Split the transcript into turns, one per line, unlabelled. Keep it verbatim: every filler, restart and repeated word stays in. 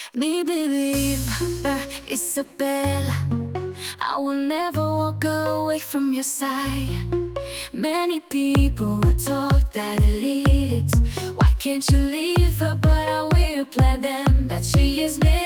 Me believe, uh, Isabel, I will never walk away from your side. Many people talk that it leads. Why can't you leave her? But I will play them that she is missing.